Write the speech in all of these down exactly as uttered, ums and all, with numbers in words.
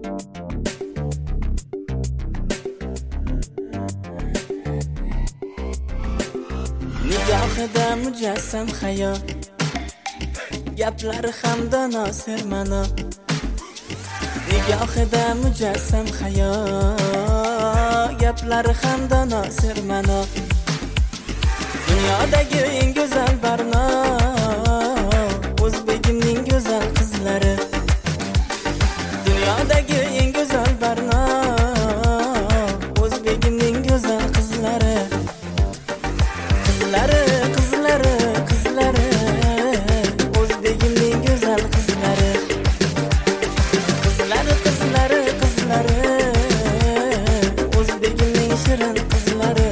Nigohida mujassam hayo, gaplari hamda nosir mano. Nigohida mujassam hayo, gaplari hamda nosir mano. Dunyodagi eng go'zal barno, o'zbegimning go'zal qizlari. Dunyodagi eng go'zal barno, o'zbegimning go'zal qizlari. Qizlari, qizlari, qizlari, o'zbegimning go'zal qizlari. Qizlari, qizlari, qizlari, o'zbegimning shirin qizlari.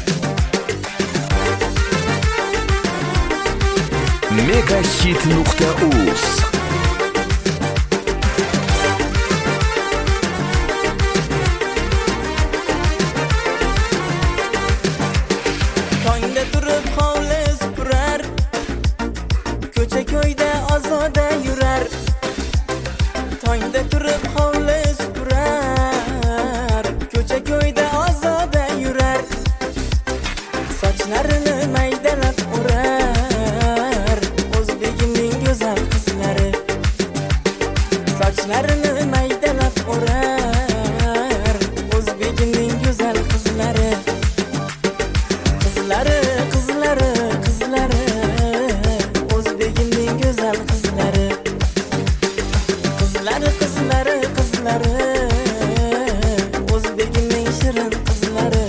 Megahit nuqta uz Tongda turib hovli supurar, ko'cha ko'yda ozoda yurar. Tongda turib hovli supurar, ko'cha ko'yda ozoda yurar. Sochlarini maydalab o'rar, o'zbegimning go'zal qizlari. Sochlarini maydalab o'rar, o'zbegimning go'zal qizlari. Qizlari, qizlari, qizlari, o'zbegimning go'zal qizlari. Qizlari, qizlari, qizlari, o'zbegimning shirin qizlari.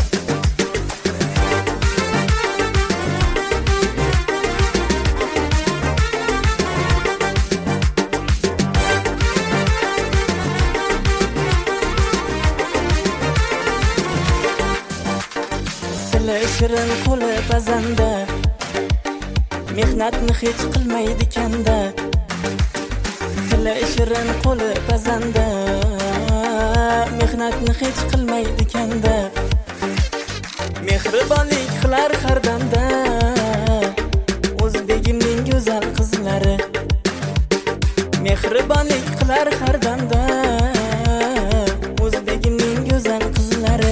Tili shirin, qo'li pazanda, mehnatni hech qilmaydi kanda. Tili shirin, qo'li pazanda, mehnatni hech qilmaydi kanda. Mehribonlik qilar har damda, o'zbegimning go'zal qizlari. Mehribonlik qilar har damda, o'zbegimning go'zal qizlari.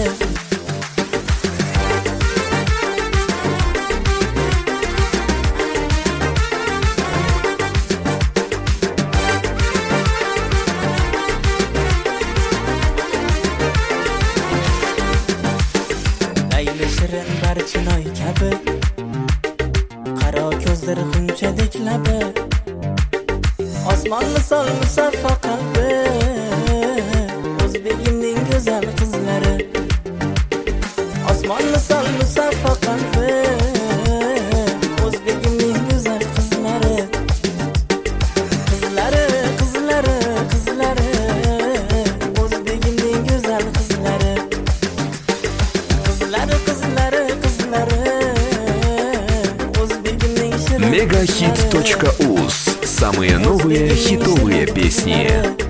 Layli shirin barchinoy kabi, qaro ko'zlar g'unchadek labi. Osmon misol musaffo qalbi, o'zbegimning go'zal qizlari. Osmon misol musaffo qalbi, o'zbegimning go'zal qizlari. Qizlari, qizlari, qizlari, o'zbegimning go'zal qizlari. Qizlari, qizlari, qizlari, o'zbegimning shirin. Megahit точка uz. Самые новые хитовые песни.